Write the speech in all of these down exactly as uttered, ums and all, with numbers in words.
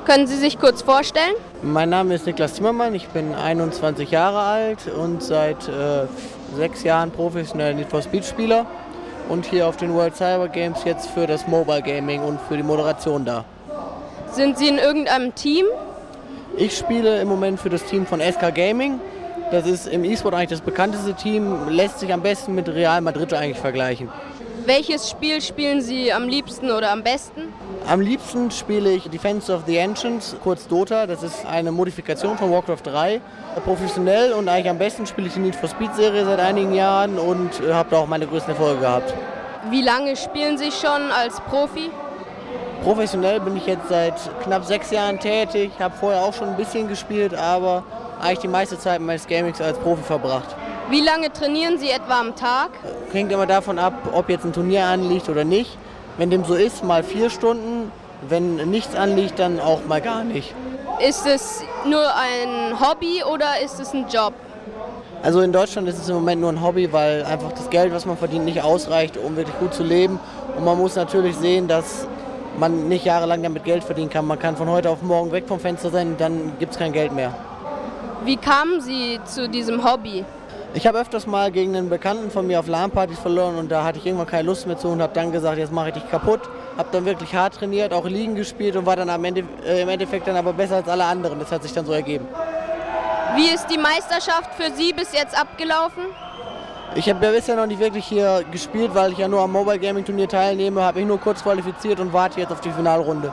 Können Sie sich kurz vorstellen? Mein Name ist Niklas Zimmermann, ich bin einundzwanzig Jahre alt und seit äh, sechs Jahren professioneller Need for Speed Spieler und hier auf den World Cyber Games jetzt für das Mobile Gaming und für die Moderation da. Sind Sie in irgendeinem Team? Ich spiele im Moment für das Team von S K Gaming. Das ist im E-Sport eigentlich das bekannteste Team, lässt sich am besten mit Real Madrid eigentlich vergleichen. Welches Spiel spielen Sie am liebsten oder am besten? Am liebsten spiele ich Defense of the Ancients, kurz Dota. Das ist eine Modifikation von Warcraft drei. Professionell und eigentlich am besten spiele ich die Need for Speed Serie seit einigen Jahren und habe da auch meine größten Erfolge gehabt. Wie lange spielen Sie schon als Profi? Professionell bin ich jetzt seit knapp sechs Jahren tätig, habe vorher auch schon ein bisschen gespielt, aber eigentlich die meiste Zeit meines Gamings als Profi verbracht. Wie lange trainieren Sie etwa am Tag? Hängt immer davon ab, ob jetzt ein Turnier anliegt oder nicht. Wenn dem so ist, mal vier Stunden. Wenn nichts anliegt, dann auch mal gar nicht. Ist es nur ein Hobby oder ist es ein Job? Also in Deutschland ist es im Moment nur ein Hobby, weil einfach das Geld, was man verdient, nicht ausreicht, um wirklich gut zu leben. Und man muss natürlich sehen, dass man nicht jahrelang damit Geld verdienen kann. Man kann von heute auf morgen weg vom Fenster sein, dann gibt es kein Geld mehr. Wie kamen Sie zu diesem Hobby? Ich habe öfters mal gegen einen Bekannten von mir auf LAN-Partys verloren und da hatte ich irgendwann keine Lust mehr zu und habe dann gesagt, jetzt mache ich dich kaputt. Habe dann wirklich hart trainiert, auch Ligen gespielt und war dann am Ende, äh, im Endeffekt dann aber besser als alle anderen. Das hat sich dann so ergeben. Wie ist die Meisterschaft für Sie bis jetzt abgelaufen? Ich habe ja bisher noch nicht wirklich hier gespielt, weil ich ja nur am Mobile Gaming Turnier teilnehme, habe mich nur kurz qualifiziert und warte jetzt auf die Finalrunde.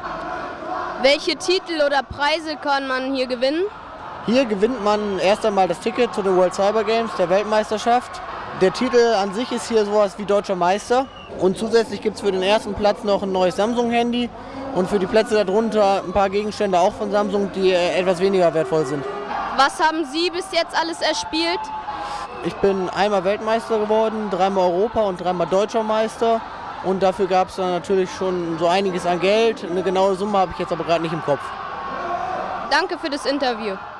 Welche Titel oder Preise kann man hier gewinnen? Hier gewinnt man erst einmal das Ticket zu den World Cyber Games, der Weltmeisterschaft. Der Titel an sich ist hier sowas wie Deutscher Meister. Und zusätzlich gibt es für den ersten Platz noch ein neues Samsung-Handy und für die Plätze darunter ein paar Gegenstände auch von Samsung, die etwas weniger wertvoll sind. Was haben Sie bis jetzt alles erspielt? Ich bin einmal Weltmeister geworden, dreimal Europa- und dreimal Deutscher Meister. Und dafür gab es dann natürlich schon so einiges an Geld. Eine genaue Summe habe ich jetzt aber gerade nicht im Kopf. Danke für das Interview.